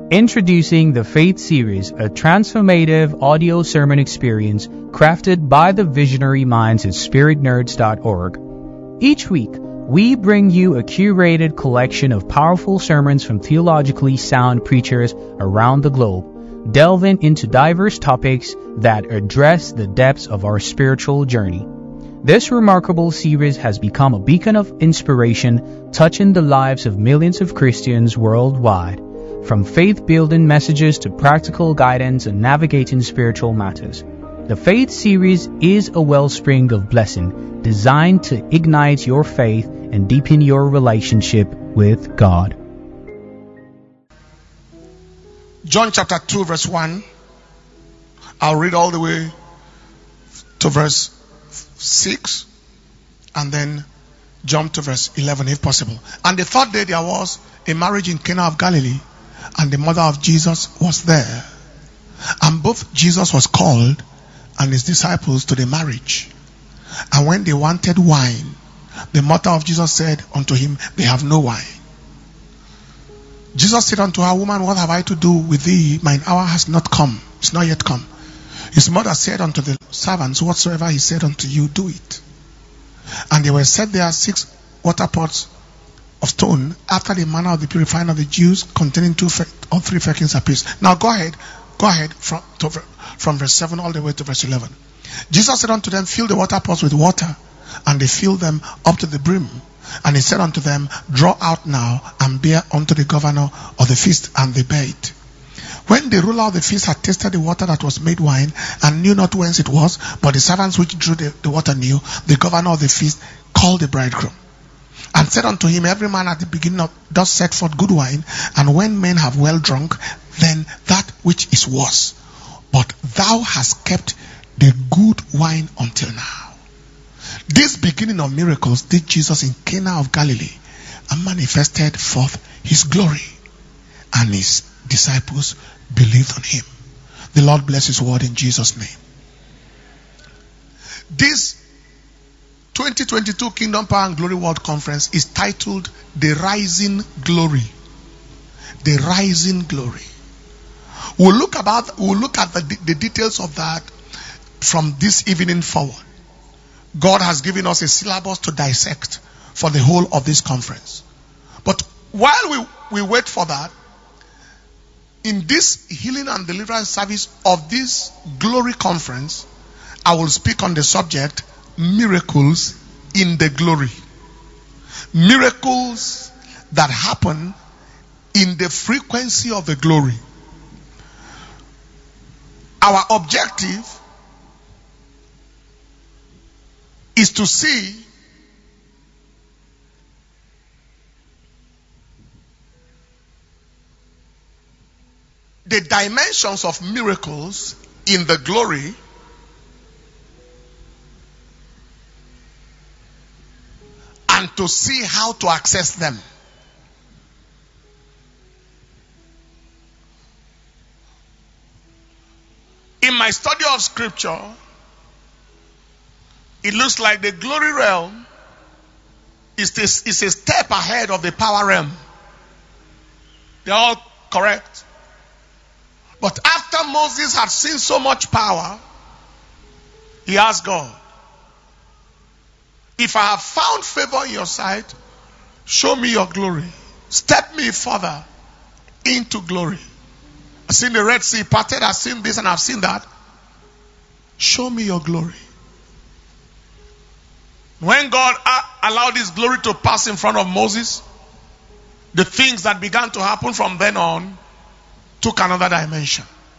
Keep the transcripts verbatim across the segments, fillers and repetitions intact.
Introducing the Faith Series, a transformative audio sermon experience crafted by the visionary minds at spirit nerds dot org. Each week, we bring you a curated collection of powerful sermons from theologically sound preachers around the globe, delving into diverse topics that address the depths of our spiritual journey. This remarkable series has become a beacon of inspiration, touching the lives of millions of Christians worldwide. From faith-building messages to practical guidance and navigating spiritual matters, the Faith Series is a wellspring of blessing designed to ignite your faith and deepen your relationship with God. John chapter two verse one. I'll read all the way to verse six and then jump to verse eleven if possible. And the third day there was a marriage in Cana of Galilee, and the mother of Jesus was there. And both Jesus was called and his disciples to the marriage. And when they wanted wine, the mother of Jesus said unto him, they have no wine. Jesus said unto her, woman, what have I to do with thee? Mine hour has not come. It's not yet come. His mother said unto the servants, whatsoever he said unto you, do it. And there were set there six water pots of stone, after the manner of the purifying of the Jews, containing two or three firkins apiece. Now go ahead, go ahead from, to, from verse seven all the way to verse eleven. Jesus said unto them, fill the water pots with water, and they filled them up to the brim. And he said unto them, draw out now, and bear unto the governor of the feast. And they bare it. When the ruler of the feast had tasted the water that was made wine, and knew not whence it was, but the servants which drew the, the water knew, the governor of the feast called the bridegroom, and said unto him, every man at the beginning of, does set forth good wine, and when men have well drunk, then that which is worse. But thou hast kept the good wine until now. This beginning of miracles did Jesus in Cana of Galilee, and manifested forth his glory, and his disciples believed on him. The Lord bless his word in Jesus' name. This twenty twenty-two Kingdom Power and Glory World Conference is titled The Rising Glory. The Rising Glory. We'll look about we'll look at the, the details of that from this evening forward. God has given us a syllabus to dissect for the whole of this conference. But while we, we wait for that, in this healing and deliverance service of this glory conference, I will speak on the subject miracles in the glory. Miracles that happen in the frequency of the glory. Our objective is to see the dimensions of miracles in the glory and to see how to access them. In my study of scripture, it looks like the glory realm is, this, is a step ahead of the power realm. They're all correct. But after Moses had seen so much power, he asked God, if I have found favor in your sight, show me your glory. Step me further into glory. I've seen the Red Sea parted, I've seen this and I've seen that. Show me your glory. When God allowed his glory to pass in front of Moses, the things that began to happen from then on took another dimension.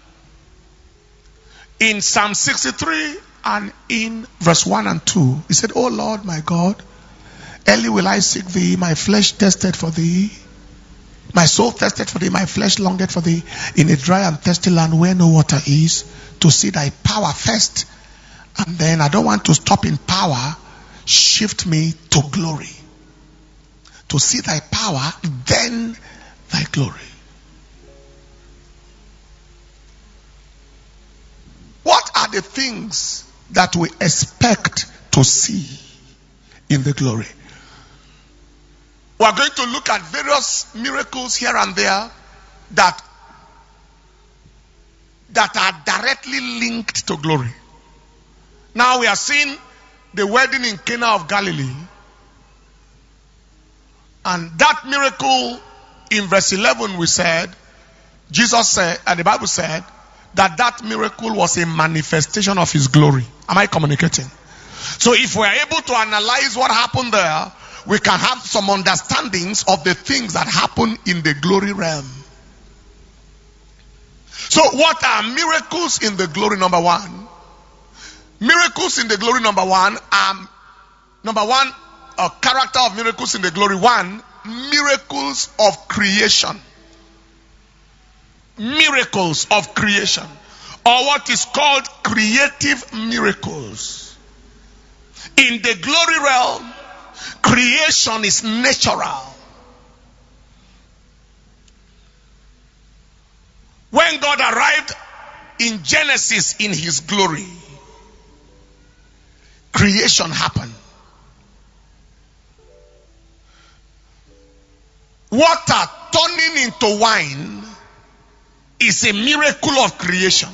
In Psalm sixty-three and in verse one and two, he said, O Lord my God, early will I seek thee, my flesh thirsted for thee. My soul thirsted for thee, my flesh longed for thee, in a dry and thirsty land where no water is, to see thy power first. And then I don't want to stop in power, shift me to glory. To see thy power, then thy glory. What are the things that we expect to see in the glory? We are going to look at various miracles here and there that that are directly linked to glory. Now we are seeing the wedding in Cana of Galilee. And that miracle in verse eleven we said, Jesus said, and the Bible said, that that miracle was a manifestation of his glory. Am I communicating? So if we are able to analyze what happened there, we can have some understandings of the things that happen in the glory realm. So what are miracles in the glory? Number one. Miracles in the glory number one are, number one, a character of miracles in the glory. One, miracles of creation. Miracles of creation. Or what is called creative miracles. In the glory realm, creation is natural. When God arrived in Genesis in his glory, creation happened. Water turning into wine is a miracle of creation.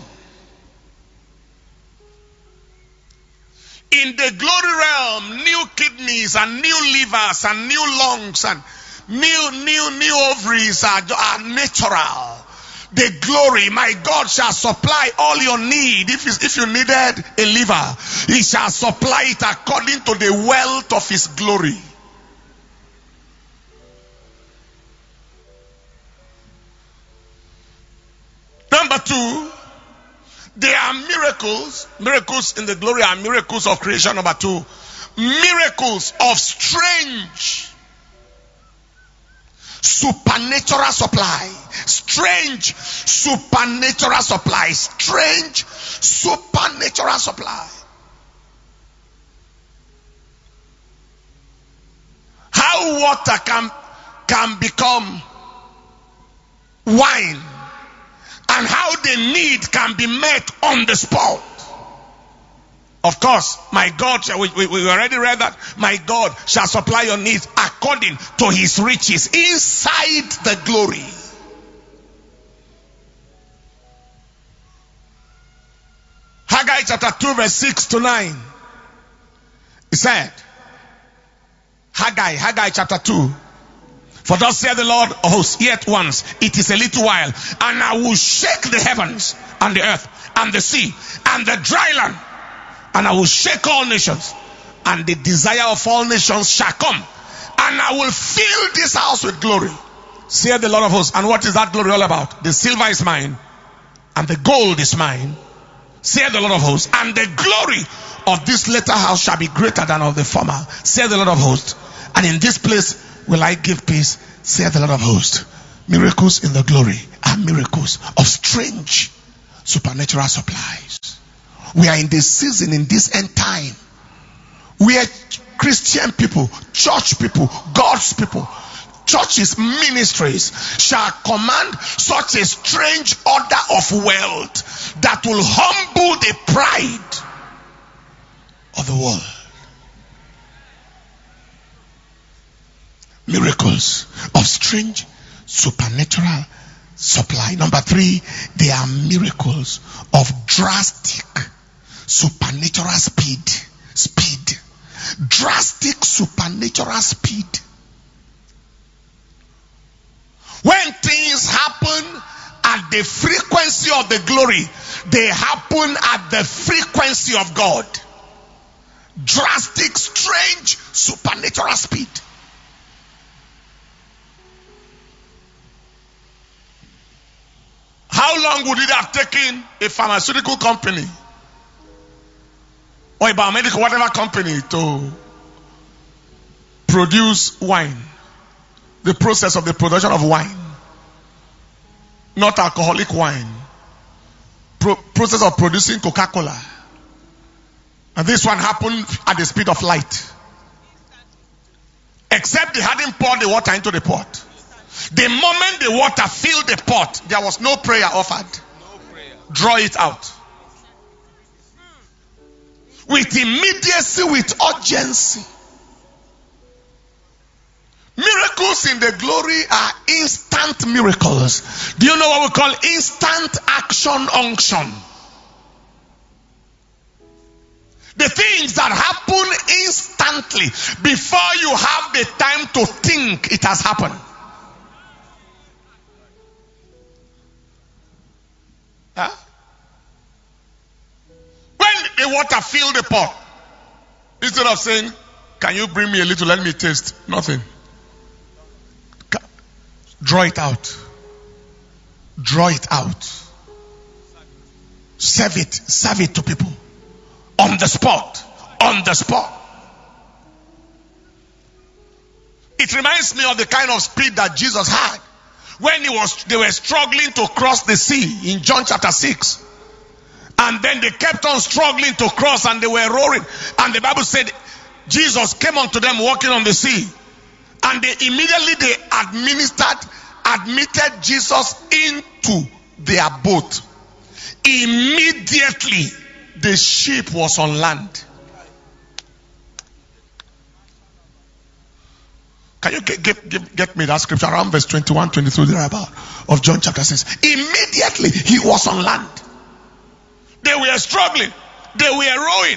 In the glory realm, new kidneys and new livers and new lungs and new, new, new ovaries are, are natural. The glory, my God shall supply all your need. If, if you needed a liver, he shall supply it according to the wealth of his glory. Number two, there are miracles. Miracles in the glory are miracles of creation. Number two, miracles of strange supernatural supply. Strange supernatural supply. Strange supernatural supply. How water can, can become wine, and how the need can be met on the spot. Of course, my God, we, we, we already read that, my God shall supply your needs according to his riches inside the glory. Haggai chapter two verse six to nine. He said, Haggai, Haggai chapter two. For thus saith the Lord of hosts, yet once, it is a little while, and I will shake the heavens and the earth and the sea and the dry land, and I will shake all nations, and the desire of all nations shall come, and I will fill this house with glory, saith the Lord of hosts. And what is that glory all about? The silver is mine, and the gold is mine, saith the Lord of hosts, and the glory of this latter house shall be greater than of the former, saith the Lord of hosts. And in this place will I give peace, saith the Lord of hosts. Miracles in the glory are miracles of strange supernatural supplies. We are in this season, in this end time, where Christian people, church people, God's people, churches, ministries shall command such a strange order of wealth that will humble the pride of the world. Miracles of strange supernatural supply. Number three, they are miracles of drastic supernatural speed. Speed. Drastic supernatural speed. When things happen at the frequency of the glory, they happen at the frequency of God. Drastic, strange, supernatural speed. How long would it have taken a pharmaceutical company or a biomedical, whatever company, to produce wine? The process of the production of wine, not alcoholic wine. Pro- process of producing Coca-Cola. And this one happened at the speed of light. Except they hadn't poured the water into the pot. The moment the water filled the pot, there was no prayer offered. No prayer. Draw it out. With immediacy, with urgency. Miracles in the glory are instant miracles. Do you know what we call instant action unction? The things that happen instantly before you have the time to think it has happened. Huh? When the water filled the pot, instead of saying, can you bring me a little, let me taste? Nothing. Draw it out. Draw it out. Serve it. Serve it to people. On the spot. On the spot. It reminds me of the kind of speed that Jesus had when he was, they were struggling to cross the sea in John chapter six. And then they kept on struggling to cross and they were roaring. And the Bible said, Jesus came unto them walking on the sea. And they immediately they administered, admitted Jesus into their boat. Immediately the ship was on land. Can you get, get, get, get me that scripture around verse twenty-one, twenty-two thereabout of John chapter six? Immediately he was on land. They were struggling. They were rowing.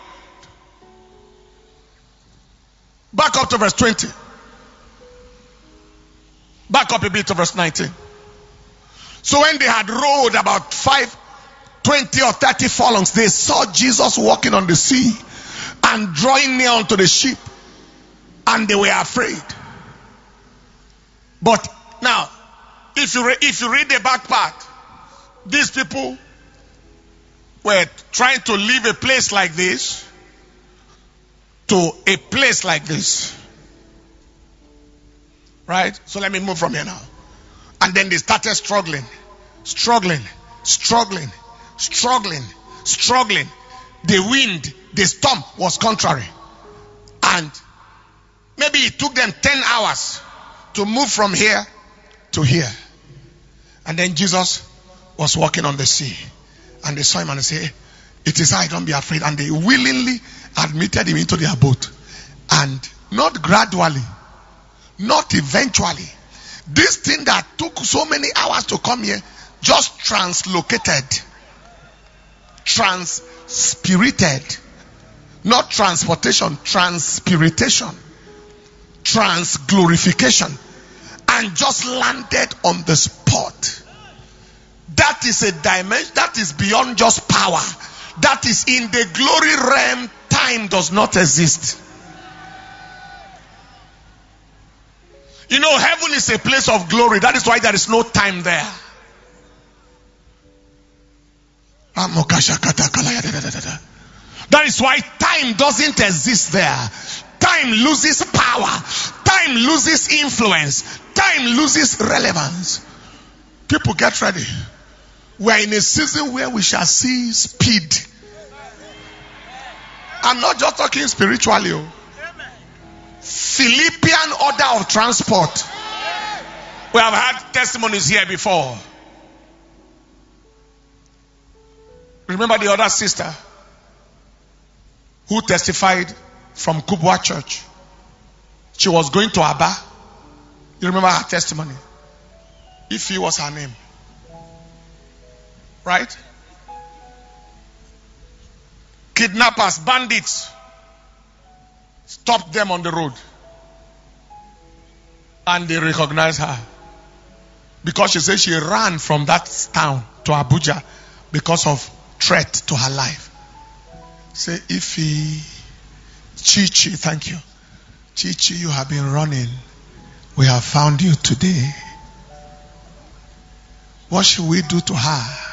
Back up to verse twenty. Back up a bit to verse nineteen. So when they had rowed about five, twenty or thirty furlongs, they saw Jesus walking on the sea and drawing near unto the ship. And they were afraid. But now, if you, re- if you read the back part, these people were trying to leave a place like this to a place like this. Right? So let me move from here now. And then they started struggling, struggling, struggling, struggling, struggling. The wind, the storm was contrary. And maybe it took them ten hours to move from here to here. And then Jesus was walking on the sea. And they saw him and they said, it is I, don't be afraid. And they willingly admitted him into their boat. And not gradually, not eventually. This thing that took so many hours to come here just translocated, transpirited. Not transportation, transpiritation, transglorification, and just landed on the spot. That is a dimension, that is beyond just power. That is in the glory realm, time does not exist. You know, heaven is a place of glory. That is why there is no time there. That is why time doesn't exist there. Time loses power. Time loses influence. Time loses relevance. People, get ready. We are in a season where we shall see speed. I'm not just talking spiritually. Philippian order of transport. We have had testimonies here before. Remember the other sister who testified from Kubwa Church? She was going to Aba. You remember her testimony? Ife was her name. Right? Kidnappers, bandits stopped them on the road. And they recognized her. Because she said she ran from that town to Abuja because of threat to her life. Say, Ife, Chichi, thank you. Chichi, you have been running. We have found you today. What should we do to her?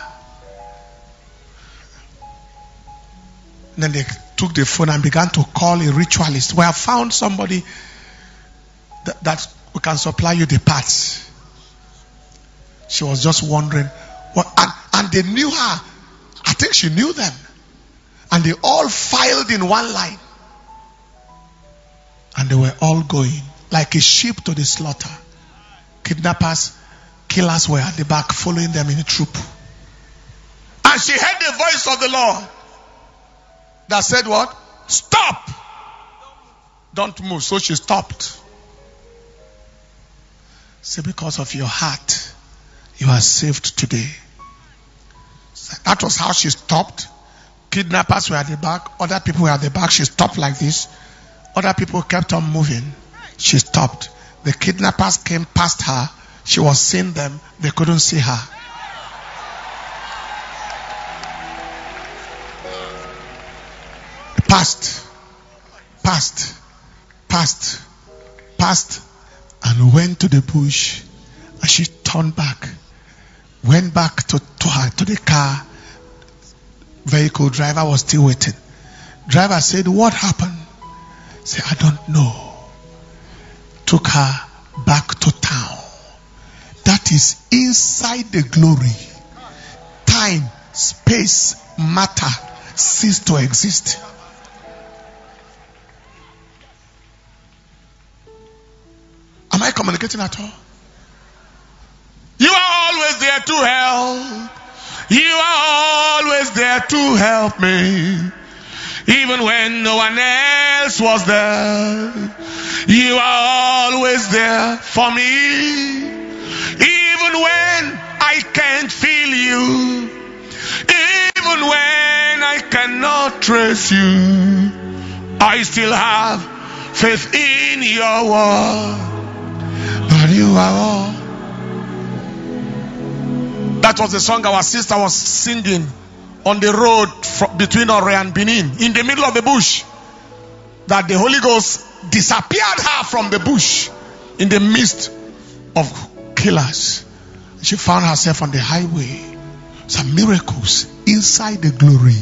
And then they took the phone and began to call a ritualist. We have found somebody that, that we can supply you the parts. She was just wondering. What, and, and they knew her. I think she knew them. And they all filed in one line. And they were all going like a sheep to the slaughter. Kidnappers, killers were at the back following them in a troop. And she heard the voice of the Lord that said what? Stop! Don't move. So she stopped. Say, because of your heart, you are saved today. That was how she stopped. Kidnappers were at the back. Other people were at the back. She stopped like this. Other people kept on moving. She stopped. The kidnappers came past her. She was seeing them. They couldn't see her. Passed. Passed. Passed. Passed. And went to the bush. And she turned back. Went back to, to her, to the car. Vehicle driver was still waiting. Driver said, what happened? Said, I don't know. Took her back to town. That is inside the glory. Time, space, matter cease to exist. Am I communicating at all? You are always there to help. You are always there to help me. Even when no one else was there. You are always there for me. Even when I can't feel you. Even when I cannot trace you. I still have faith in your word. But you are all. That was the song our sister was singing on the road from, between Ore and Benin, in the middle of the bush. That the Holy Ghost disappeared her from the bush in the midst of killers. She found herself on the highway. Some miracles inside the glory,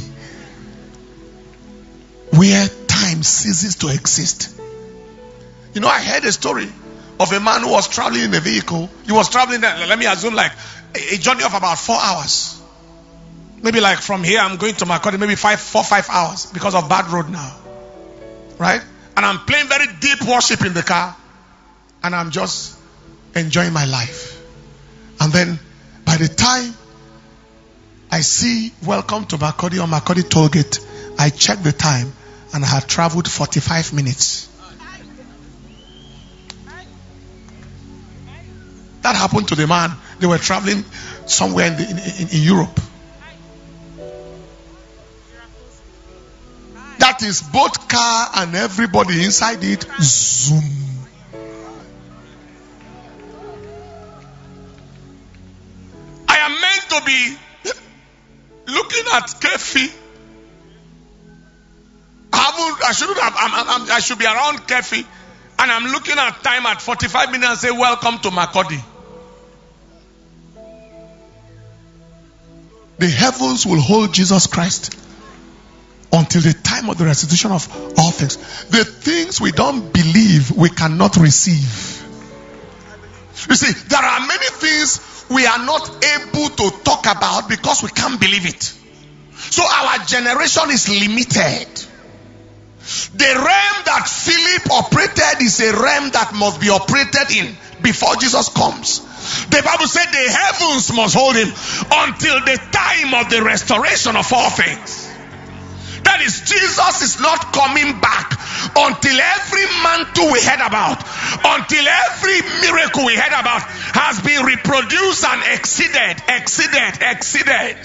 where time ceases to exist. You know, I heard a story of a man who was traveling in a vehicle. He was traveling, let me assume, like a journey of about four hours. Maybe like from here, I'm going to Makurdi, maybe five, four, five hours because of bad road now. Right? And I'm playing very deep worship in the car. And I'm just enjoying my life. And then by the time I see welcome to Makurdi or Makurdi Tollgate, I check the time and I had traveled forty-five minutes. That happened to the man. They were traveling somewhere in, the, in, in, in Europe. That is both car and everybody inside it. Zoom. I am meant to be looking at Kefi. I haven't. I shouldn't have. I'm, I'm, I should be around Kefi, and I'm looking at time at forty-five minutes and say, "Welcome to Makurdi." The heavens will hold Jesus Christ until the time of the restitution of all things. The things we don't believe, we cannot receive. You see, there are many things we are not able to talk about because we can't believe it. So our generation is limited. The realm that Philip operated is a realm that must be operated in before Jesus comes. The Bible said the heavens must hold him until the time of the restoration of all things. That is, Jesus is not coming back until every mantle we heard about, until every miracle we heard about has been reproduced and exceeded, exceeded, exceeded.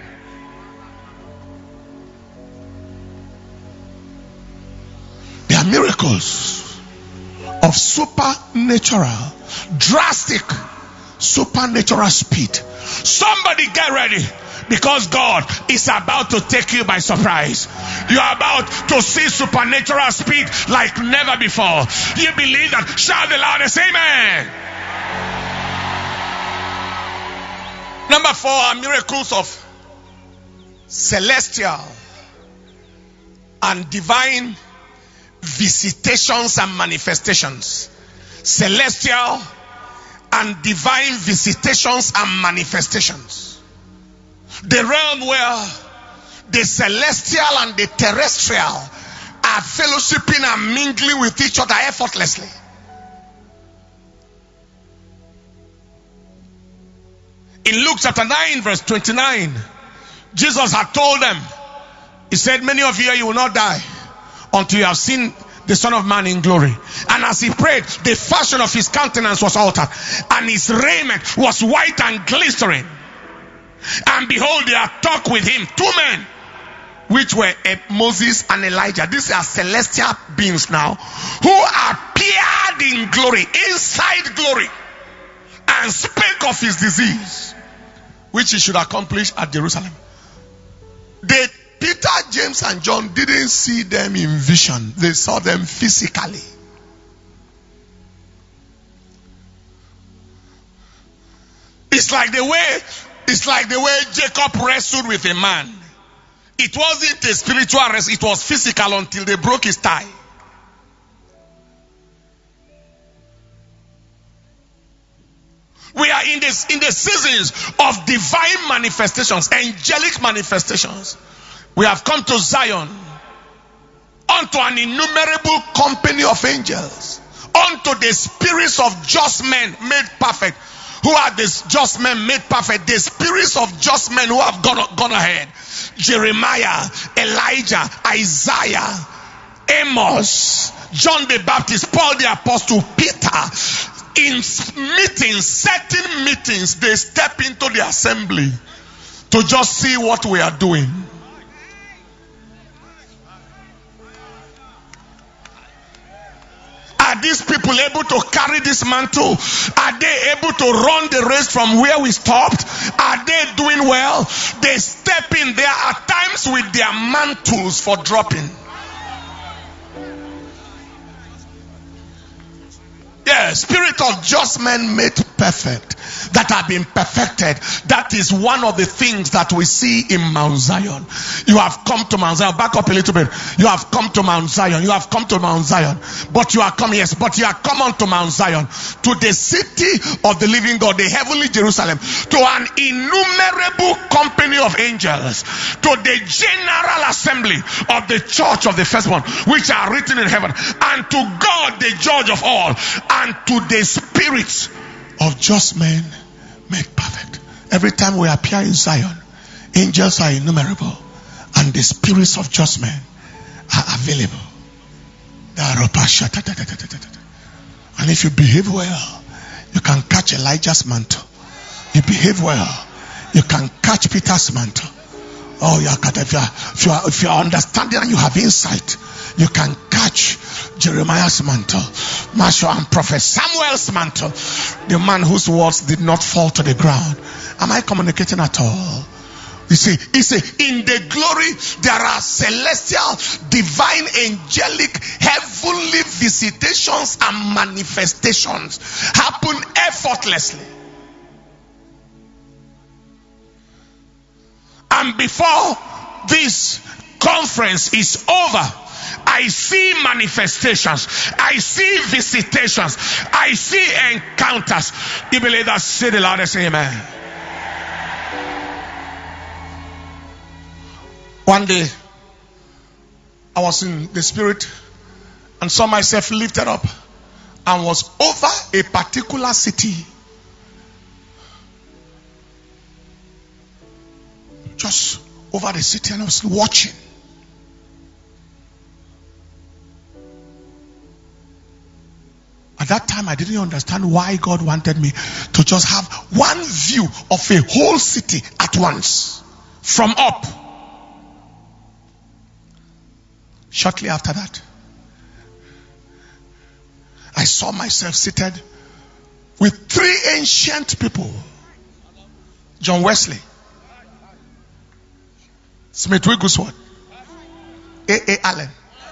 There are miracles of supernatural, drastic, supernatural speed. Somebody get ready, because God is about to take you by surprise. You are about to see supernatural speed like never before. You believe that? Shout the loudest amen. Number four are miracles of celestial and divine visitations and manifestations. Celestial and divine visitations and manifestations. The realm where the celestial and the terrestrial are fellowshipping and mingling with each other effortlessly. In Luke chapter nine verse twenty-nine, Jesus had told them, he said, many of you, you will not die until you have seen the Son of Man in glory. And as he prayed, the fashion of his countenance was altered, and his raiment was white and glistering. And behold, there talked with him two men, which were Moses and Elijah. These are celestial beings now, who appeared in glory, inside glory, and spake of his disease, which he should accomplish at Jerusalem. They, Peter, James, and John didn't see them in vision. They saw them physically. It's like the way, it's like the way Jacob wrestled with a man. It wasn't a spiritual wrestle, it was physical until they broke his thigh. We are in this in the seasons of divine manifestations, angelic manifestations. We have come to Zion, unto an innumerable company of angels, unto the spirits of just men made perfect. Who are these just men made perfect? The spirits of just men who have gone, gone ahead. Jeremiah, Elijah, Isaiah, Amos, John the Baptist, Paul the Apostle, Peter. In meetings, certain meetings, they step into the assembly to just see what we are doing. Are these people able to carry this mantle? Are they able to run the race from where we stopped? Are they doing well? They step in there at times with their mantles for dropping. Yeah, spirit of just men made perfect, that have been perfected. That is one of the things that we see in Mount Zion. You have come to Mount Zion. Back up a little bit. You have come to Mount Zion. You have come to Mount Zion. But you are come, yes, but you are come unto Mount Zion, to the city of the living God, the heavenly Jerusalem, to an innumerable company of angels, to the general assembly of the church of the firstborn, which are written in heaven, and to God, the judge of all, and to the spirits of just men made perfect. Every time we appear in Zion, angels are innumerable, and the spirits of just men are available. And if you behave well, you can catch Elijah's mantle. You behave well, you can catch Peter's mantle. Oh, yeah, if you are, if you are, if you are understanding and you have insight, you can catch Jeremiah's mantle, Marshall and Prophet Samuel's mantle, the man whose words did not fall to the ground. Am I communicating at all? You see, you see, in the glory there are celestial, divine, angelic, heavenly visitations and manifestations happen effortlessly. And before this conference is over, I see manifestations, I see visitations, I see encounters. You believe that? Say the loudest amen. One day, I was in the spirit and saw myself lifted up and was over a particular city. Just over the city, and I was watching. At that time, I didn't understand why God wanted me to just have one view of a whole city at once, from up. Shortly after that, I saw myself seated with three ancient people. John Wesley, Smith Wigglesworth, A A Allen.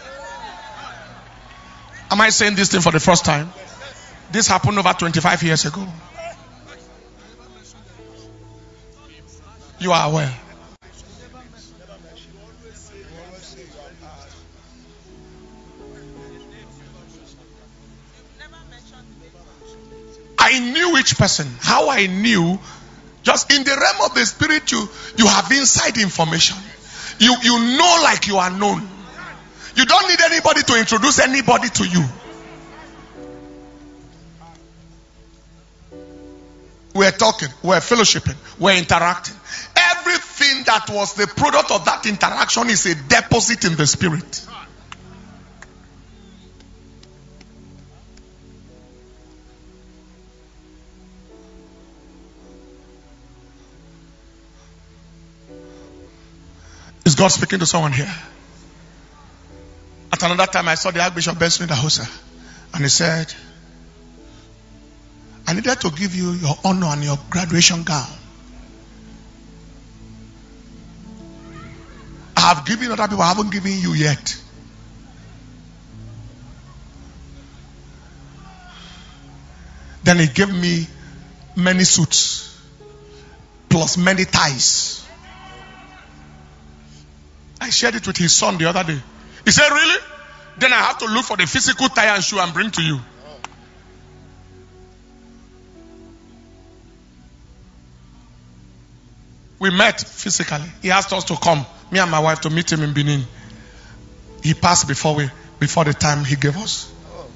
Am I saying this thing for the first time? This happened over twenty-five years ago. You are aware. I knew each person. How I knew, just in the realm of the spirit, you, you have inside information. You, you know like you are known. You don't need anybody to introduce anybody to you. We're talking, we're fellowshipping, we're interacting. Everything that was the product of that interaction is a deposit in the spirit. Is God speaking to someone here? At another time, I saw the Archbishop Benson Dahosa, and he said, I needed to give you your honor and your graduation gown. I have given other people, I haven't given you yet. Then he gave me many suits, plus many ties. I shared it with his son the other day. He said, really? Then I have to look for the physical tie and shoe and bring to you. We met physically. He asked us to come, me and my wife, to meet him in Benin. He passed before we, before the time he gave us.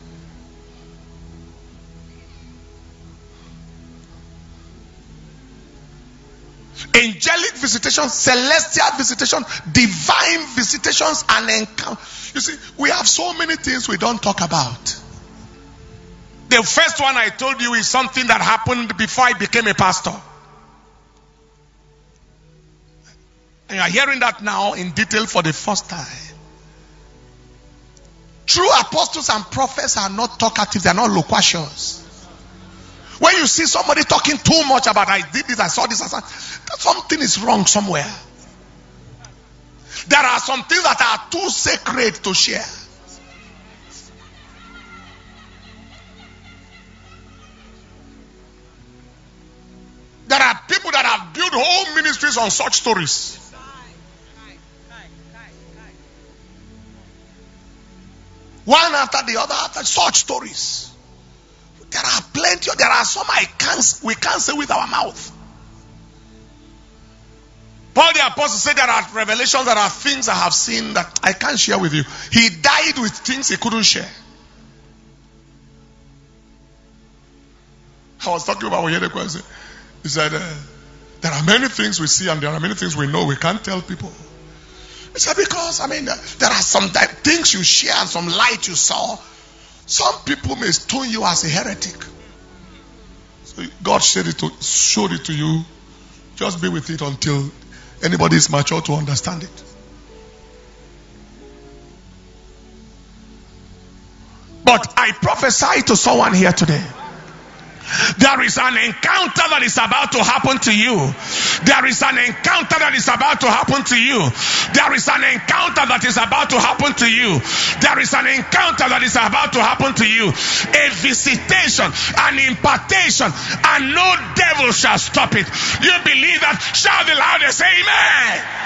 Angelic visitations, celestial visitations, divine visitations, and encounters. You see, we have so many things we don't talk about. The first one I told you is something that happened before I became a pastor. And you are hearing that now in detail for the first time. True apostles and prophets are not talkative, they are not loquacious. When you see somebody talking too much about, I did this, I saw this, I saw that, something is wrong somewhere. There are some things that are too sacred to share. There are people that have built whole ministries on such stories. One after the other after such stories. There are plenty. There are some I can't. We can't say with our mouth. Paul the Apostle said there are revelations, there are things I have seen that I can't share with you. He died with things he couldn't share. I was talking about Oyedekwa. He said, uh, there are many things we see and there are many things we know we can't tell people. He said, because, I mean, uh, there are some things you share and some light you saw. Some people may stone you as a heretic. So God showed it, to, showed it to you. Just be with it until anybody is mature to understand it. But I prophesy to someone here today. There is an encounter that is about to happen to you. There is an encounter that is about to happen to you. There is an encounter that is about to happen to you. There is an encounter that is about to happen to you. A visitation, an impartation, and no devil shall stop it. You believe that? Shout the loudest, amen.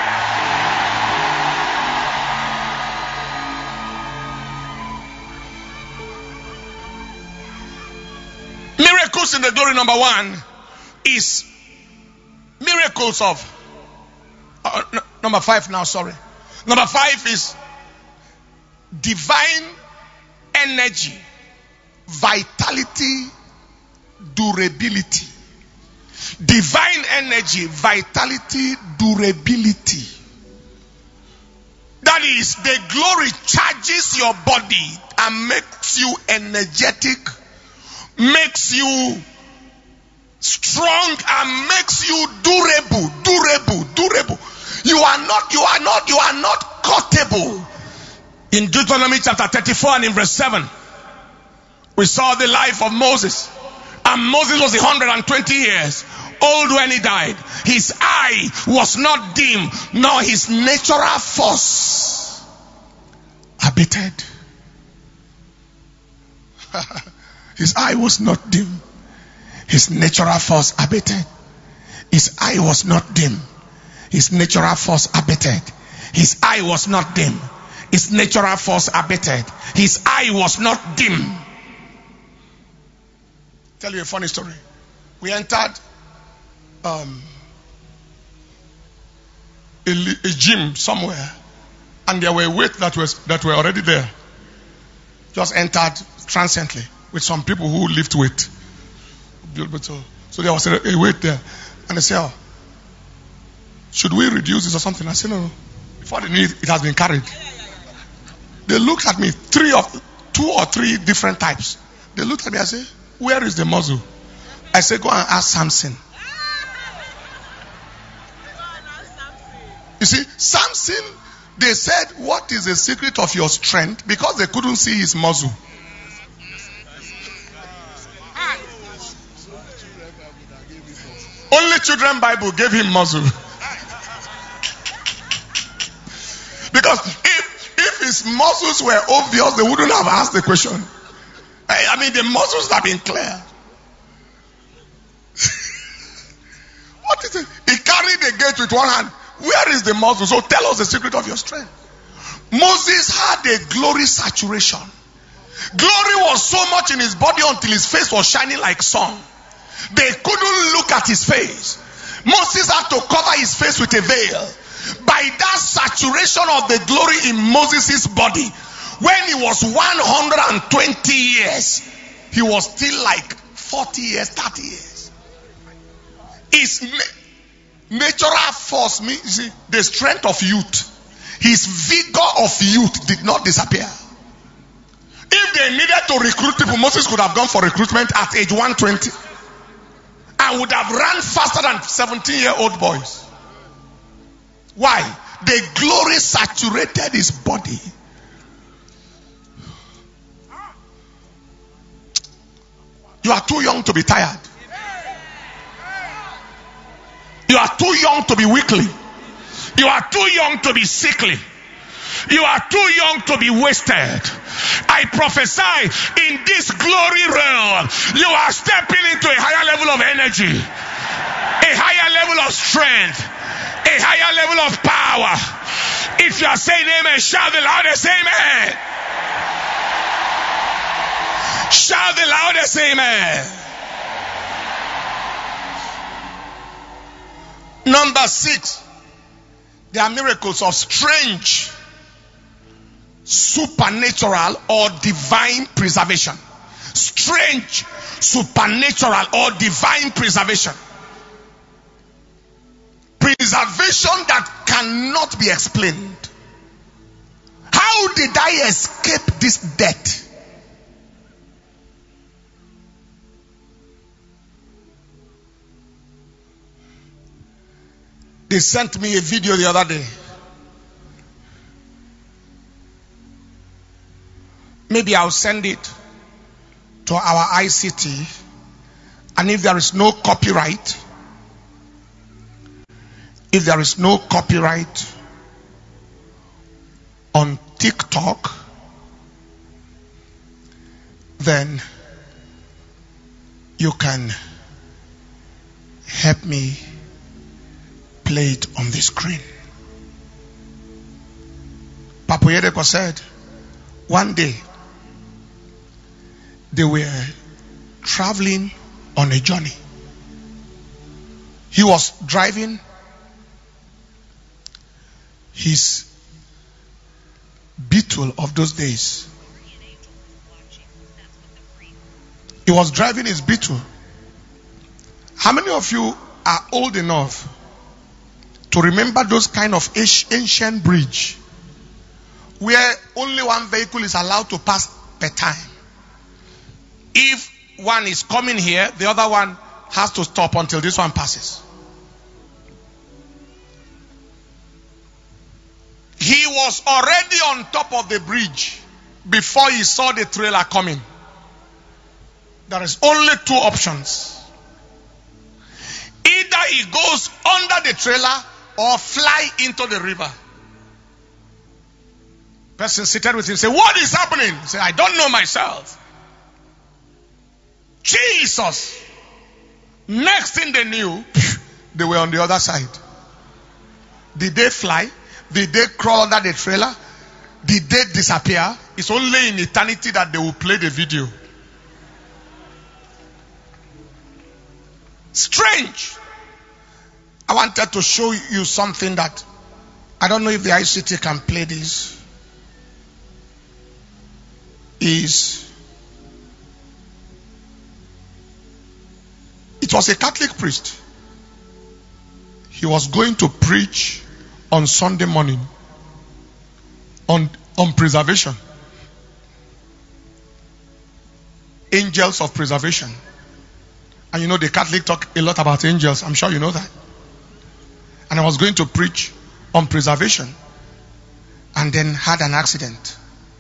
Miracles in the glory number one is miracles of uh, no, number five now, sorry. Number five is divine energy, vitality, durability. Divine energy, vitality, durability. That is, the glory charges your body and makes you energetic, makes you strong, and makes you durable, durable, durable. You are not, you are not, you are not cuttable. In Deuteronomy chapter thirty-four and in verse seven, we saw the life of Moses. And Moses was one hundred twenty years old when he died. His eye was not dim, nor his natural force abated. His eye was not dim. His natural force abated. His eye was not dim. His natural force abated. His eye was not dim. His natural force abated. His eye was not dim. Tell you a funny story. We entered um, a, a gym somewhere, and there were weights that was that were already there. Just entered transiently with some people who lift weight. So, so there was a, a weight there, and they said, oh, should we reduce this or something? I said, no, no. Before they knew it, it has been carried. They looked at me, three of two or three different types. They looked at me and said, where is the muzzle? I said, go and ask Samson. You see, Samson, they said, what is the secret of your strength? Because they couldn't see his muscle. Only Children Bible gave him muscle. Because if, if his muscles were obvious, they wouldn't have asked the question. I, I mean, the muscles have been clear. What is it? He carried the gate with one hand. Where is the muscle? So tell us the secret of your strength. Moses had a glory saturation. Glory was so much in his body until his face was shining like sun. They couldn't look at his face. Moses had to cover his face with a veil. By that saturation of the glory in Moses' body, when he was one hundred twenty years, he was still like forty years, thirty years. His na- natural force, you see, the strength of youth, his vigor of youth did not disappear. If they needed to recruit people, Moses could have gone for recruitment at age one hundred twenty and would have run faster than seventeen-year-old boys. Why? The glory saturated his body. You are too young to be tired. You are too young to be weakly. You are too young to be sickly. You are too young to be wasted. I prophesy in this glory realm, you are stepping into a higher level of energy, a higher level of strength, a higher level of power. If you are saying amen, shout the loudest amen. Shout the loudest amen. Number six, there are miracles of strange, supernatural or divine preservation. Strange, supernatural or divine preservation. Preservation that cannot be explained. How did I escape this death? They sent me a video the other day. Maybe I'll send it to our I C T. And if there is no copyright, if there is no copyright on TikTok, then you can help me play it on the screen. Papa Yedeko said, one day they were traveling on a journey. He was driving his Beetle of those days. He was driving his Beetle. How many of you are old enough to remember those kind of ancient bridge where only one vehicle is allowed to pass per time? If one is coming here, the other one has to stop until this one passes. He was already on top of the bridge before he saw the trailer coming. There is only two options. Either he goes under the trailer or fly into the river. Person seated with him say, what is happening? He say, I don't know myself. Jesus. Next thing they knew, they were on the other side. Did they fly? Did they crawl under the trailer? Did they disappear? It's only in eternity that they will play the video. Strange. I wanted to show you something that I don't know if the I C T can play this. Is it was a Catholic priest. He was going to preach on Sunday morning on, on preservation. Angels of preservation. And you know the Catholic talk a lot about angels. I'm sure you know that. And I was going to preach on preservation and then had an accident.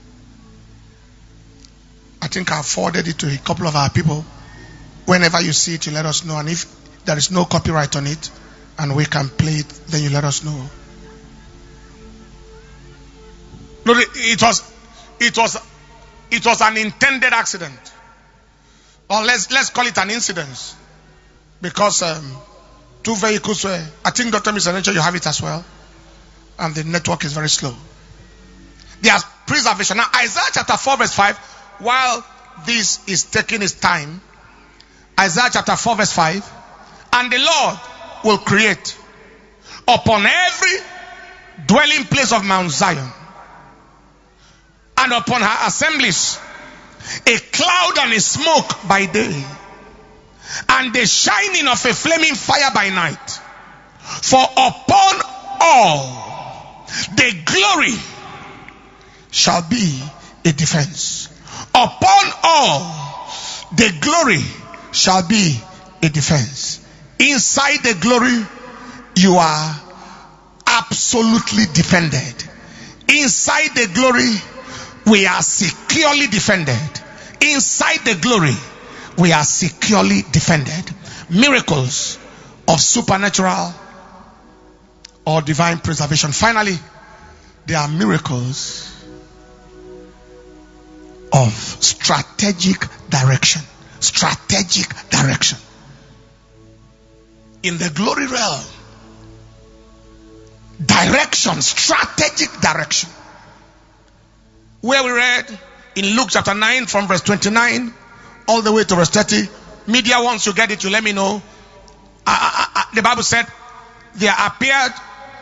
I think I forwarded it to a couple of our people. Whenever you see it, you let us know. And if there is no copyright on it and we can play it, then you let us know. No, it was, it was, it was an intended accident. Or let's, let's call it an incident. Because um, two vehicles were, I think Doctor Mister Nature, you have it as well. And the network is very slow. There's preservation. Now, Isaiah chapter four verse five, while this is taking its time, Isaiah chapter four verse five, and the Lord will create upon every dwelling place of Mount Zion and upon her assemblies a cloud and a smoke by day, and the shining of a flaming fire by night. For upon all the glory shall be a defense. Upon all the glory shall be a defense. Inside the glory, you are absolutely defended. Inside the glory, we are securely defended. Inside the glory, we are securely defended. Miracles of supernatural or divine preservation. Finally, there are miracles of strategic direction. Strategic direction. In the glory realm, direction, strategic direction. Where we read in Luke chapter nine from verse twenty-nine all the way to verse thirty. Media, once you get it, you let me know. Uh, uh, uh, the Bible said, there appeared,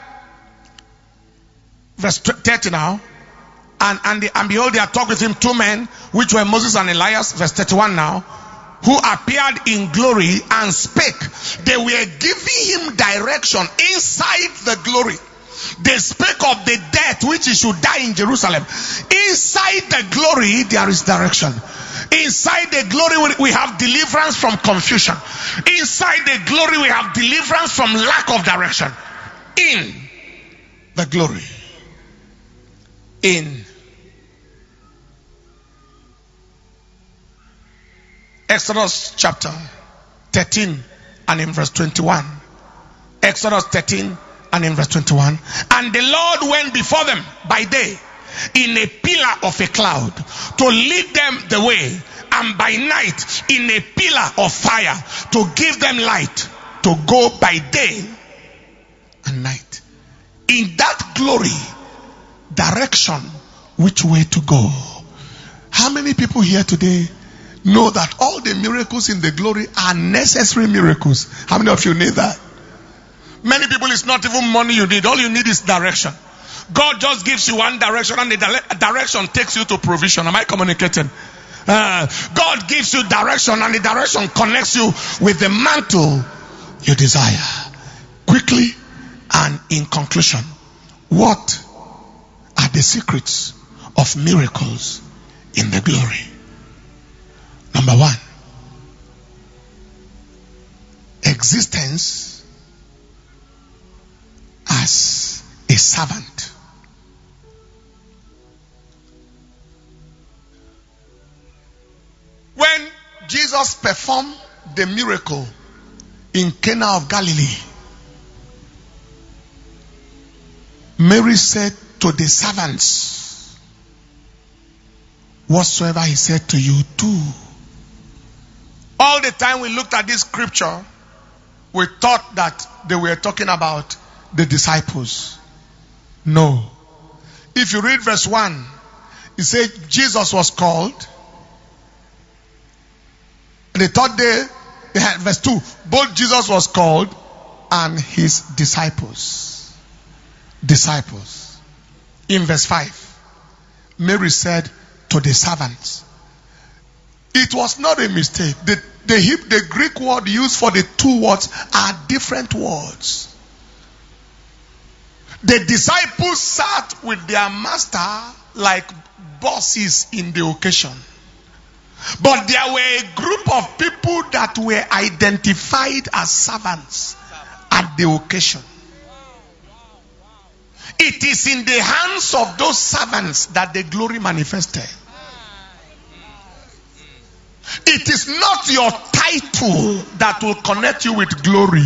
verse thirty now, and and, the, and behold, there talked with him two men, which were Moses and Elias, verse thirty-one now, who appeared in glory and spake. They were giving him direction inside the glory. They spake of the death which he should die in Jerusalem. Inside the glory, there is direction. Inside the glory, we have deliverance from confusion. Inside the glory, we have deliverance from lack of direction. In the glory. In Exodus chapter thirteen and in verse twenty-one. Exodus thirteen and in verse twenty-one. And the Lord went before them by day in a pillar of a cloud to lead them the way, and by night in a pillar of fire to give them light, to go by day and night. In that glory, direction, which way to go. How many people here today know that all the miracles in the glory are necessary miracles? How many of you know that? Many people, it's not even money you need. All you need is direction. God just gives you one direction, and the di- direction takes you to provision. Am I communicating? Uh, God gives you direction, and the direction connects you with the mantle you desire. Quickly and in conclusion, what are the secrets of miracles in the glory? Number one, existence as a servant. When Jesus performed the miracle in Cana of Galilee, Mary said to the servants, whatsoever he said to you, do. All the time we looked at this scripture, we thought that they were talking about the disciples. No. If you read verse one, it said Jesus was called. The third day, they had verse two, both Jesus was called and his disciples. Disciples. In verse five, Mary said to the servants. It was not a mistake. The, the, the Greek word used for the two words are different words. The disciples sat with their master like bosses in the occasion. But there were a group of people that were identified as servants at the occasion. It is in the hands of those servants that the glory manifested. It is not your title that will connect you with glory.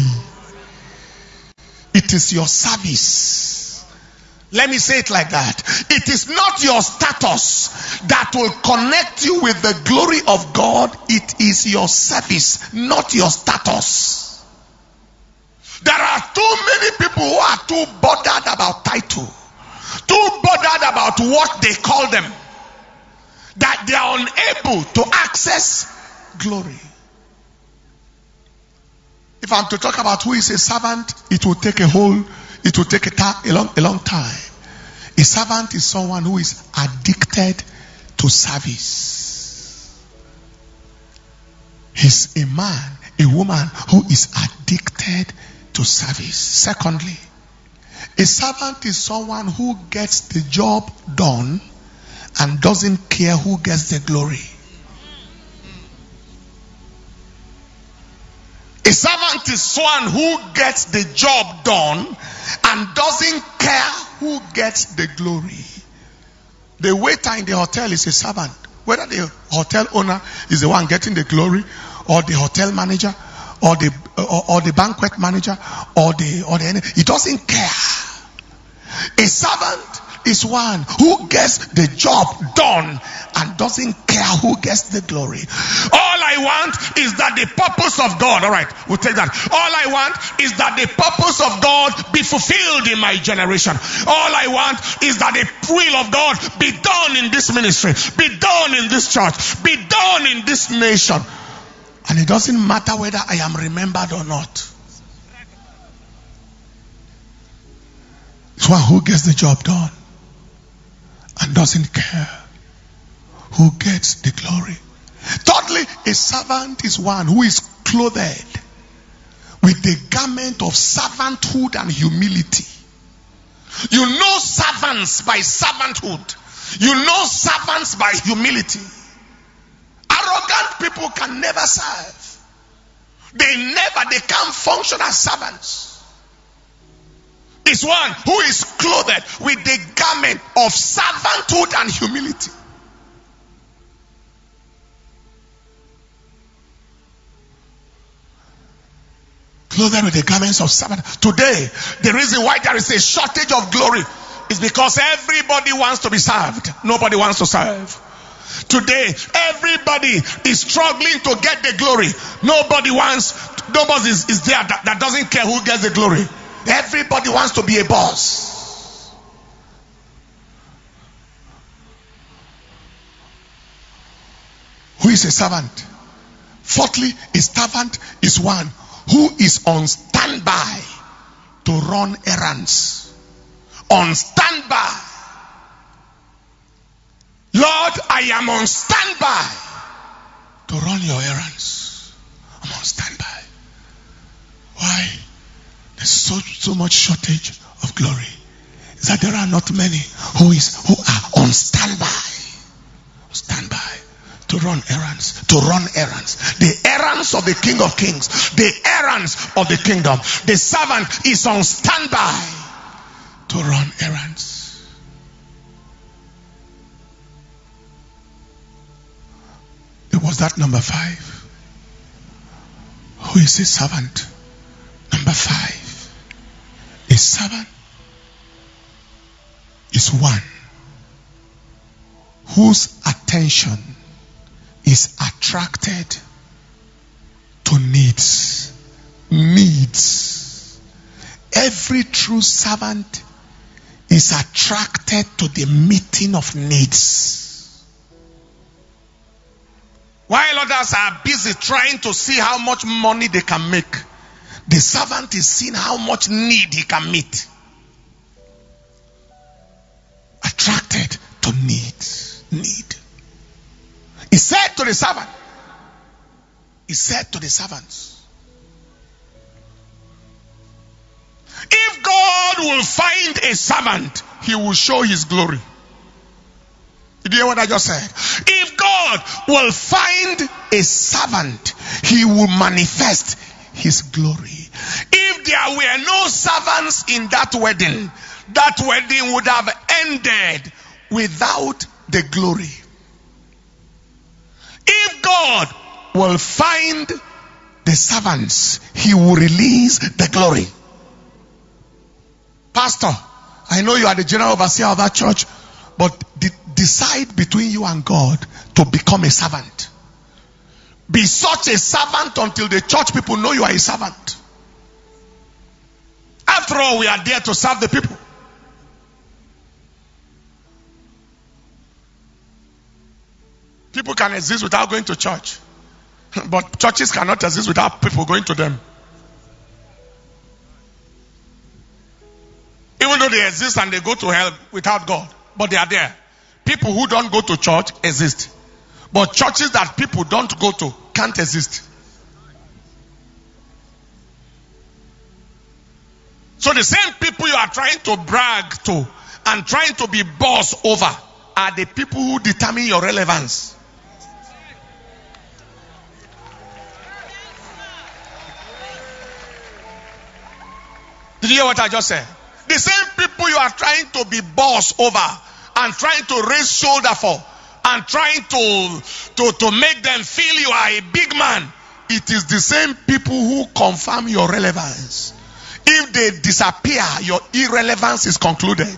It is your service. Let me say it like that. It is not your status that will connect you with the glory of God. It is your service, not your status. There are too many people who are too bothered about title, too bothered about what they call them, that they are unable to access glory. If I'm to talk about who is a servant, it will take a whole, it will take a, ta- a, long, a long time. A servant is someone who is addicted to service. He's a man, a woman who is addicted to service. Secondly, a servant is someone who gets the job done and doesn't care who gets the glory. A servant is someone who gets the job done and doesn't care who gets the glory. The waiter in the hotel is a servant. Whether the hotel owner is the one getting the glory, or the hotel manager, or the or, or the banquet manager, or the or the he doesn't care. A servant is one who gets the job done and doesn't care who gets the glory. All I want is that the purpose of God, all right, we'll take that. All I want is that the purpose of God be fulfilled in my generation. All I want is that the will of God be done in this ministry, be done in this church, be done in this nation. And it doesn't matter whether I am remembered or not. It's one who gets the job done and doesn't care who gets the glory. Thirdly, a servant is one who is clothed with the garment of servanthood and humility. You know servants by servanthood. You know servants by humility. Arrogant people can never serve. They never, they can't function as servants. Is one who is clothed with the garment of servanthood and humility. Clothed with the garments of servant. Today, the reason why there is a shortage of glory is because everybody wants to be served. Nobody wants to serve. Today, everybody is struggling to get the glory. Nobody wants, nobody is, is there that, that doesn't care who gets the glory. Everybody wants to be a boss. Who is a servant? Fourthly, a servant is one who is on standby to run errands. On standby. Lord, I am on standby to run your errands. I'm on standby. Why? There's so so much shortage of glory. Is that there are not many who is who are on standby. Standby to run errands. To run errands. The errands of the King of Kings. The errands of the kingdom. The servant is on standby to run errands. Was that number five? Who is a servant? Number five. A servant is one whose attention is attracted to needs. Needs. Every true servant is attracted to the meeting of needs. While others are busy trying to see how much money they can make, the servant is seeing how much need he can meet. Attracted to needs. Need. He said to the servant, he said to the servants, if God will find a servant, he will show his glory. Did you hear what I just said? If God will find a servant, he will manifest his glory. If there were no servants in that wedding, that wedding would have ended without the glory. If God will find the servants, he will release the glory. Pastor, I know you are the general overseer of that church, but de- decide between you and God to become a servant. Be such a servant until the church people know you are a servant. After all, we are there to serve the people. People can exist without going to church, but churches cannot exist without people going to them. Even though they exist and they go to hell without God, but they are there. People who don't go to church exist, but churches that people don't go to can't exist. So the same people you are trying to brag to and trying to be boss over are the people who determine your relevance. Did you hear what I just said? The same people you are trying to be boss over and trying to raise shoulder for and trying to, to, to make them feel you are a big man, it is the same people who confirm your relevance. If they disappear, your irrelevance is concluded.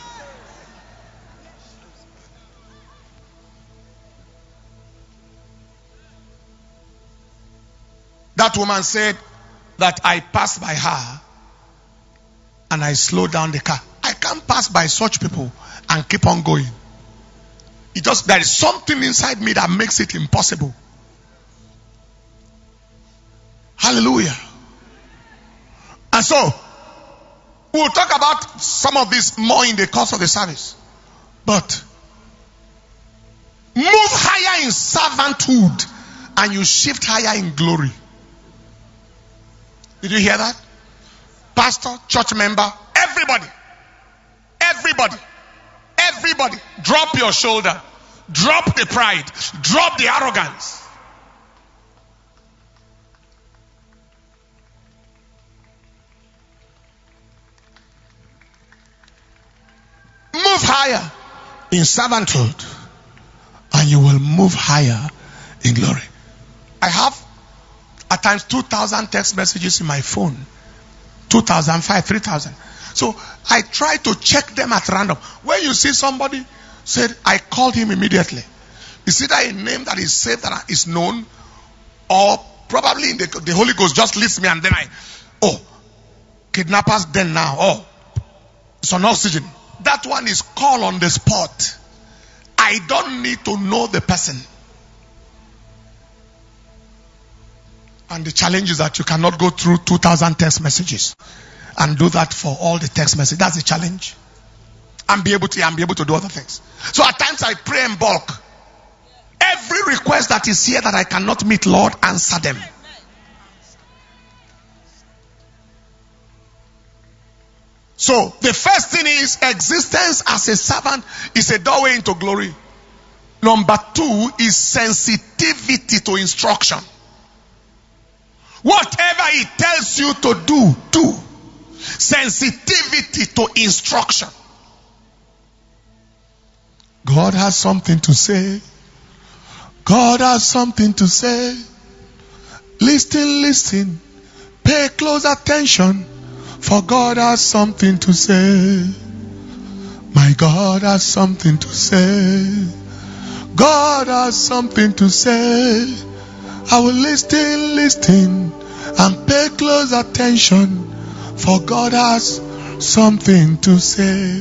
That woman said that I passed by her and I slowed down the car. I can't pass by such people and keep on going. It just, there is something inside me that makes it impossible. Hallelujah. And so, we'll talk about some of this more in the course of the service. But, move higher in servanthood and you shift higher in glory. Did you hear that? Pastor, church member, everybody, everybody, everybody, drop your shoulder, drop the pride, drop the arrogance. Move higher in servanthood, and you will move higher in glory. I have at times two thousand text messages in my phone. two thousand five, three thousand. So I try to check them at random. When you see somebody said, I called him immediately. Is either a name that is saved that is known, or probably the, the Holy Ghost just leads me and then I, oh, kidnappers then now, oh, it's on oxygen. That one is call on the spot. I don't need to know the person. And the challenge is that you cannot go through two thousand text messages and do that for all the text messages. That's the challenge. And be able to, and be able to do other things. So at times I pray in bulk. Every request that is here that I cannot meet, Lord, answer them. So the first thing is existence as a servant is a doorway into glory. Number two is sensitivity to instruction. Whatever he tells you to do, do. Sensitivity to instruction. God has something to say. God has something to say. Listen, listen. Pay close attention. For God has something to say. My God has something to say. God has something to say. I will listen, listen, and pay close attention, for God has something to say.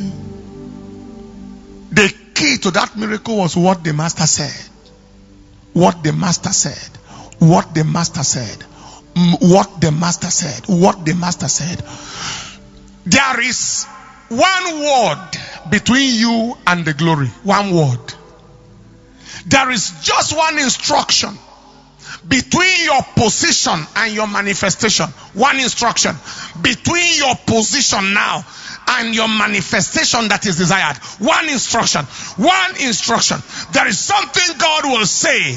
The key to that miracle was what the Master said. What the Master said. What the Master said. What the Master said. What the Master said. There is one word between you and the glory. One word. There is just one instruction between your position and your manifestation. One instruction. Between your position now and your manifestation that is desired. One instruction. One instruction. There is something God will say.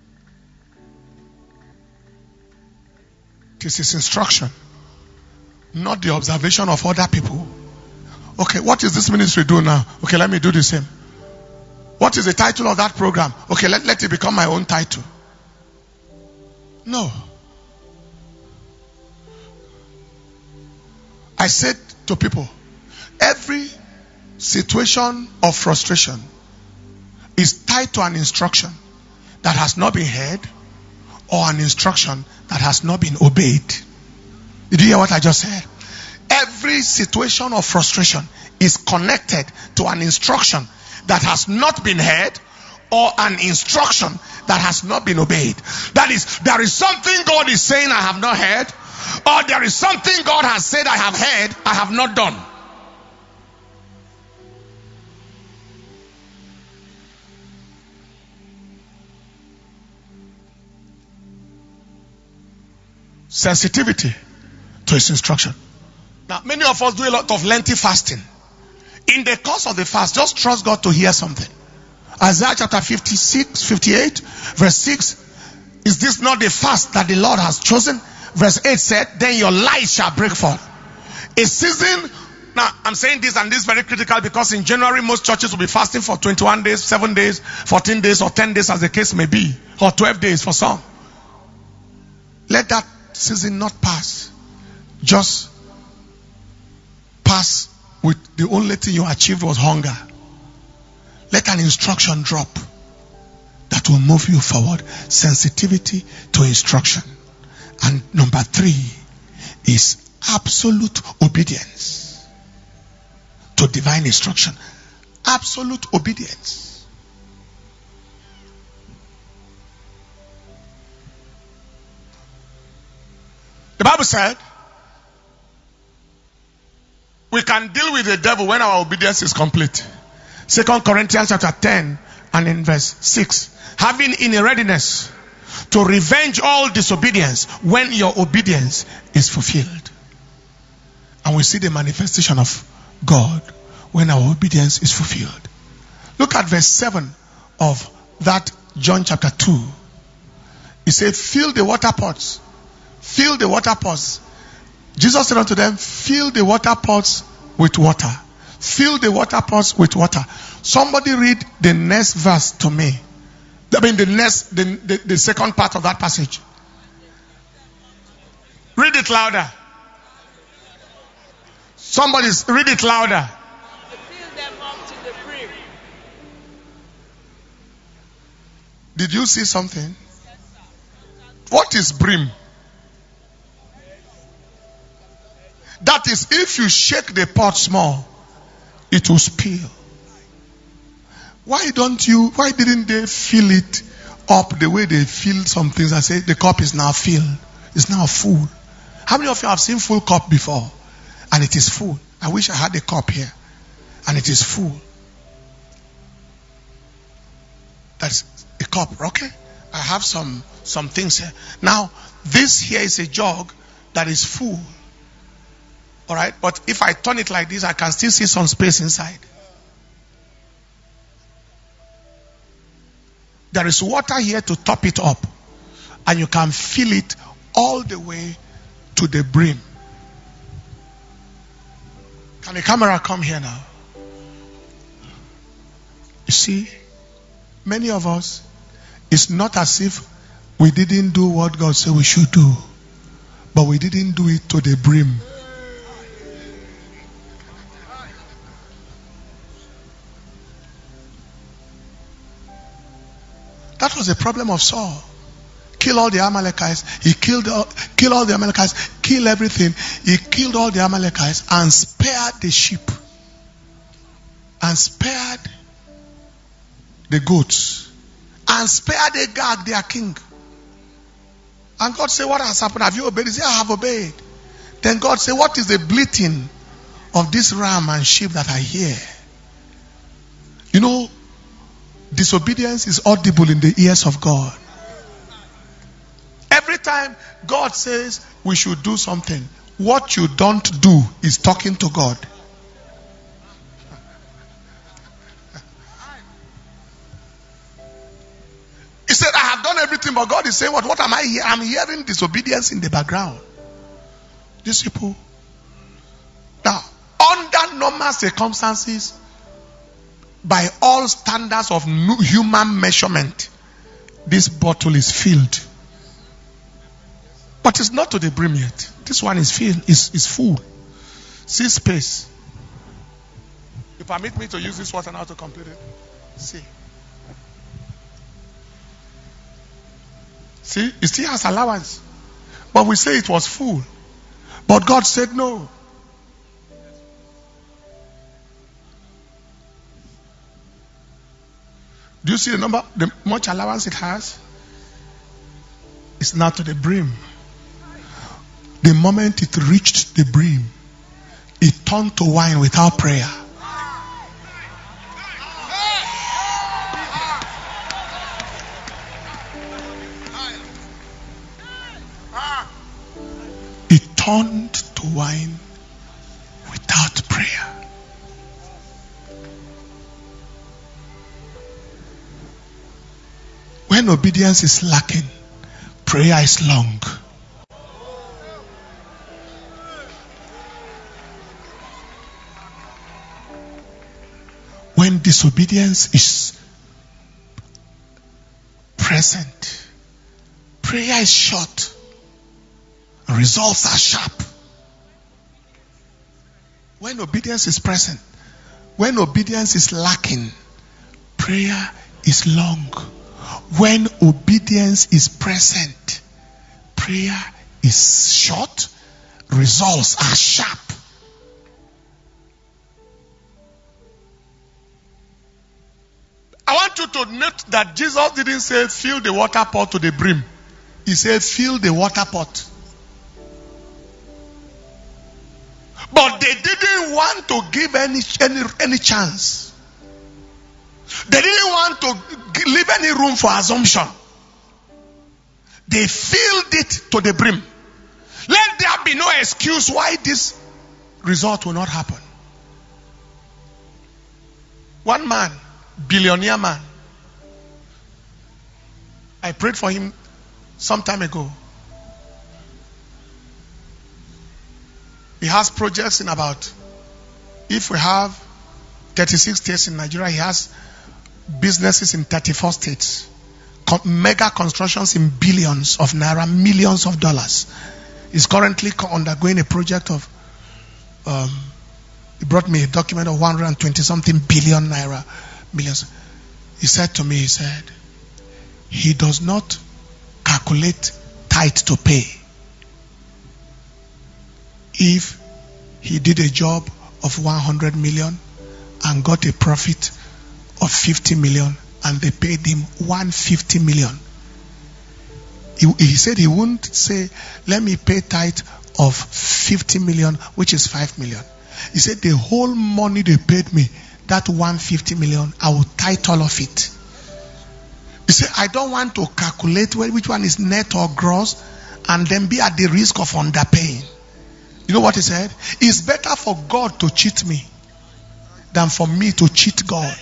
This is instruction. not the observation of other people. Okay, what is this ministry do now? Okay, let me do the same. What is the title of that program? Okay, let, let it become my own title. No. I said to people, every situation of frustration is tied to an instruction that has not been heard or an instruction that has not been obeyed. Did you hear what I just said? Every situation of frustration is connected to an instruction that has not been heard or an instruction that has not been obeyed. That is, there is something God is saying I have not heard, or there is something God has said I have heard, I have not done. Sensitivity to his instruction. Now, many of us do a lot of lengthy fasting. In the course of the fast, just trust God to hear something. Isaiah chapter fifty-six, fifty-eight, verse six. Is this not the fast that the Lord has chosen? Verse eight said, then your light shall break forth. A season. Now, I'm saying this and this is very critical because in January, most churches will be fasting for twenty-one days, seven days, fourteen days, or ten days as the case may be, or twelve days for some. Let that season not pass. Just pass with the only thing you achieved was hunger. Let an instruction drop that will move you forward. Sensitivity to instruction. And number three is absolute obedience to divine instruction. Absolute obedience. The Bible said we can deal with the devil when our obedience is complete. Second Corinthians chapter ten and in verse six. Having in a readiness to revenge all disobedience when your obedience is fulfilled. And we see the manifestation of God when our obedience is fulfilled. Look at verse seven of that John chapter two. He said, fill the water pots. Fill the water pots. Jesus said unto them, fill the water pots with water. Fill the water pots with water. Somebody read the next verse to me. I mean the next, the, the, the second part of that passage. Read it louder. Somebody read it louder. Fill them up to the brim. Did you see something? What is brim? That is, if you shake the pot small, it will spill. Why don't you, why didn't they fill it up the way they fill some things? I say the cup is now filled. It's now full. How many of you have seen full cup before? And it is full. I wish I had a cup here. And it is full. That's a cup, okay? I have some, some things here. Now, this here is a jug that is full. Alright, but if I turn it like this, I can still see some space inside. There is water here to top it up. And you can fill it all the way to the brim. Can the camera come here now? You see, many of us, it's not as if we didn't do what God said we should do, but we didn't do it to the brim. That was the problem of Saul. Kill all the Amalekites. He killed all, kill all the Amalekites. Kill everything. He killed all the Amalekites and spared the sheep. And spared the goats. And spared Agag, their king. And God said, what has happened? Have you obeyed? He said, I have obeyed. Then God said, what is the bleating of this ram and sheep that I hear? You know, disobedience is audible in the ears of God. Every time God says we should do something, what you don't do is talking to God. He said, I have done everything, but God is saying, what, what am I hearing? I'm hearing disobedience in the background. These people, normal circumstances, by all standards of human measurement, this bottle is filled. But it's not to the brim yet. This one is filled, is is full. See space. You permit me to use this water now to complete it? See. See, it still has allowance. But we say it was full. But God said no. Do you see the number, the much allowance it has? It's not to the brim. The moment it reached the brim, it turned to wine without prayer. It turned to wine without prayer. When obedience is lacking, prayer is long. When disobedience is present, prayer is short. Results are sharp. When obedience is present, when obedience is lacking, prayer is long. When obedience is present, prayer is short, results are sharp. I want you to note that Jesus didn't say fill the water pot to the brim. He said fill the water pot. But they didn't want to give any, any, any chance. They didn't want to leave any room for assumption. They filled it to the brim. Let there be no excuse why this result will not happen. One man, billionaire man, I prayed for him some time ago. He has projects in about, if we have thirty-six states in Nigeria, he has businesses in thirty-four states. Mega constructions in billions of naira, millions of dollars. He's currently undergoing a project of, um, he brought me a document of one hundred twenty something billion naira, millions. He said to me, he said, he does not calculate tithe to pay. If he did a job of one hundred million and got a profit of fifty million and they paid him one hundred fifty million, he, he said he wouldn't say, let me pay tithe of fifty million, which is five million. He said the whole money they paid me, that one hundred fifty million, I will tithe all of it. He said, I don't want to calculate which one is net or gross and then be at the risk of underpaying. You know what he said? It's better for God to cheat me than for me to cheat God.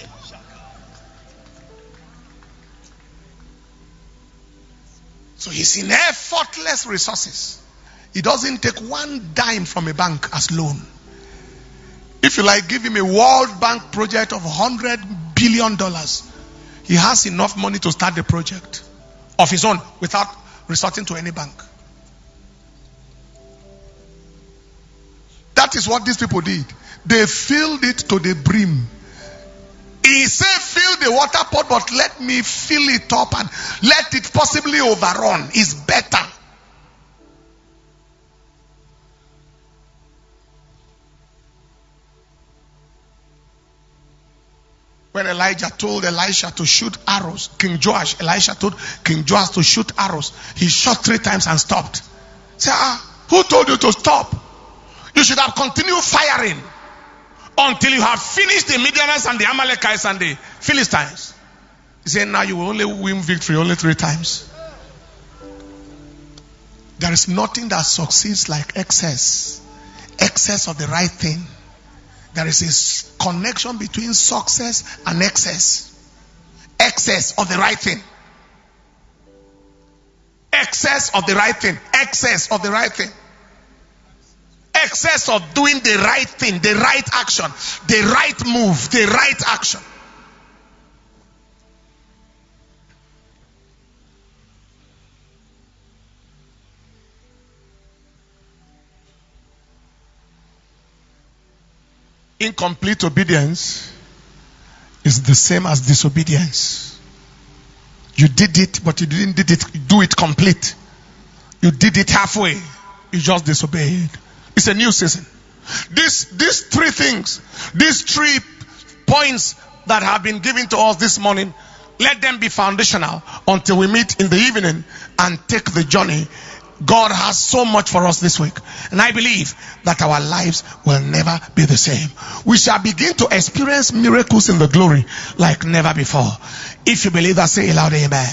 So he's in effortless resources. He doesn't take one dime from a bank as loan. If you like, give him a World Bank project of one hundred billion dollars. He has enough money to start the project of his own without resorting to any bank. That is what these people did. They filled it to the brim. He said, fill the water pot, but let me fill it up and let it possibly overrun. It's better. When Elijah told Elisha to shoot arrows, King Joash, Elisha told King Joash to shoot arrows. He shot three times and stopped. Say, ah, who told you to stop? You should have continued firing until you have finished the Midianites and the Amalekites and the Philistines. He said, now you will only win victory only three times. There is nothing that succeeds like excess. Excess of the right thing. There is a connection between success and excess. Excess of the right thing. Excess of the right thing. Excess of the right thing. Excess excess of doing the right thing, the right action, the right move, the right action. Incomplete obedience is the same as disobedience. You did it, but you didn't did it, do it complete. You did it halfway. You just disobeyed. It's a new season. This, these three things, these three points that have been given to us this morning, let them be foundational until we meet in the evening and take the journey. God has so much for us this week. And I believe that our lives will never be the same. We shall begin to experience miracles in the glory like never before. If you believe that, say aloud, amen.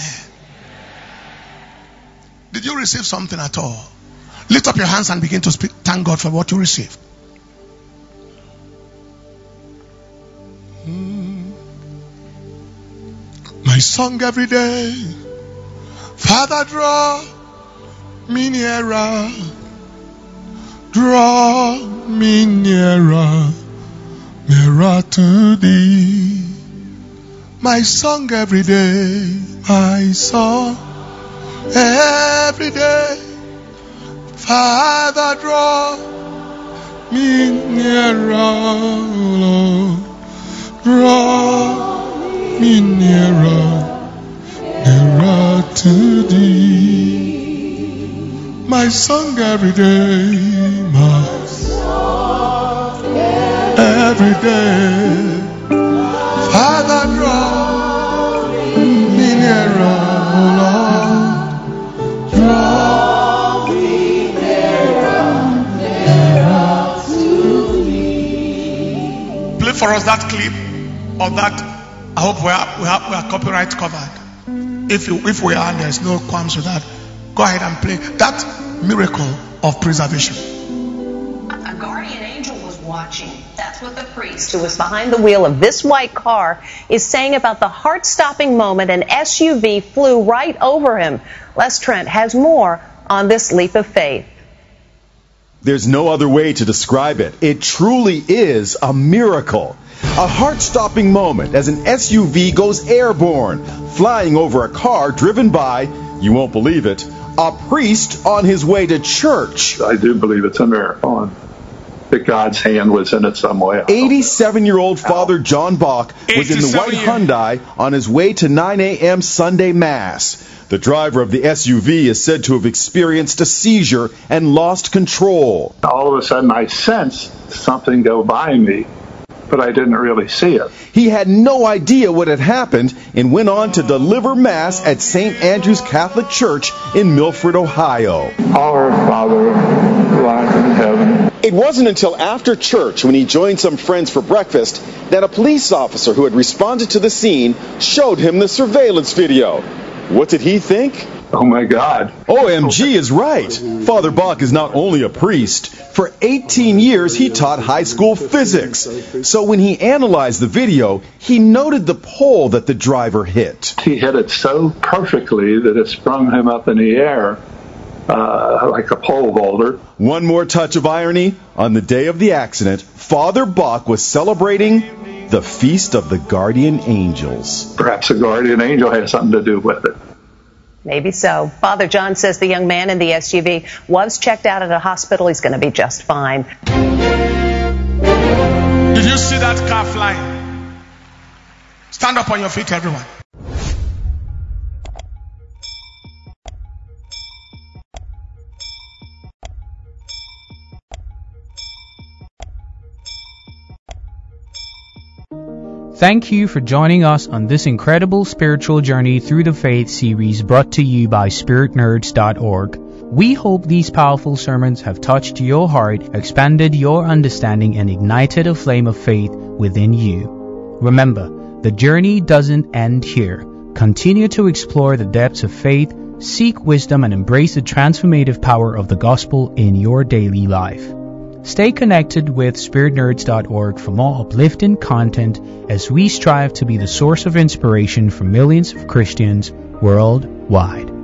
Did you receive something at all? Lift up your hands and begin to speak. Thank God for what you received. Mm. My song every day, Father, draw me nearer, draw me nearer, nearer to thee. My song every day, my song every day. Father, draw me nearer, Lord, draw me nearer, nearer to thee. My song every day, my song every day. Father, draw me nearer, Lord, draw me nearer, nearer to thee. Play for us that clip of that. I hope we are we are, we are copyright covered. If you, if we are, there's no qualms with that. Go ahead and play that miracle of preservation. A guardian angel was watching. That's what the priest who was behind the wheel of this white car is saying about the heart-stopping moment an S U V flew right over him. Les Trent has more on this leap of faith. There's no other way to describe it. It truly is a miracle. A heart-stopping moment as an S U V goes airborne, flying over a car driven by, you won't believe it, a priest on his way to church. I do believe it's a miracle, and that God's hand was in it some way. eighty-seven-year-old Father John Bach was in the white Hyundai on his way to nine a.m. Sunday Mass. The driver of the S U V is said to have experienced a seizure and lost control. All of a sudden, I sensed something go by me, but I didn't really see it. He had no idea what had happened and went on to deliver Mass at Saint Andrew's Catholic Church in Milford, Ohio. Our Father, who art in heaven. It wasn't until after church, when he joined some friends for breakfast, that a police officer who had responded to the scene showed him the surveillance video. What did he think? Oh my God. O M G is right. Father Bach is not only a priest. For eighteen years, he taught high school physics. So when he analyzed the video, he noted the pole that the driver hit. He hit it so perfectly that it sprung him up in the air uh, like a pole vaulter. One more touch of irony. On the day of the accident, Father Bach was celebrating the Feast of the Guardian Angels. Perhaps the guardian angel has something to do with it. Maybe so. Father John says the young man in the S U V was checked out at a hospital. He's going to be just fine. Did you see that car flying? Stand up on your feet, everyone. Thank you for joining us on this incredible spiritual journey through the faith series brought to you by spirit nerds dot org. We hope these powerful sermons have touched your heart, expanded your understanding, and ignited a flame of faith within you. Remember, the journey doesn't end here. Continue to explore the depths of faith, seek wisdom, and embrace the transformative power of the gospel in your daily life. Stay connected with spirit nerds dot org for more uplifting content as we strive to be the source of inspiration for millions of Christians worldwide.